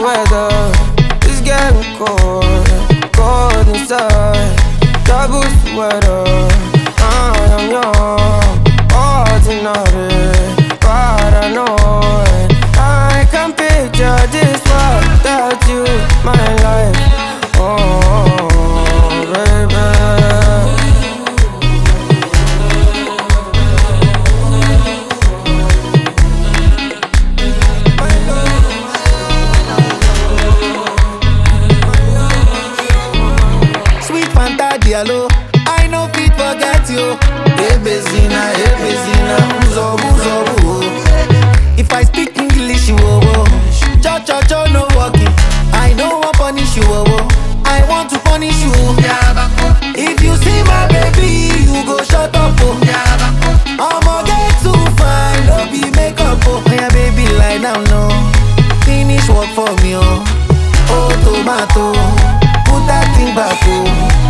weather is getting cold, cold inside. Double sweater, I am young, ordinary, paranoid. I can picture this world without you, my life. Oh, baby. Sweet Fanta Diallo, I no fit forget you. Hey Bezina, uzo, uzo, uzo. If I speak English, you oh, cho, no walking. I don't want punish you, oh, I want to punish you. If you see my baby, you go shut up, oh. I'ma get too fine, no be makeup, oh. Yeah, baby, lie down, no. Finish work for me, oh. Oh, tomato, put that thing back, oh.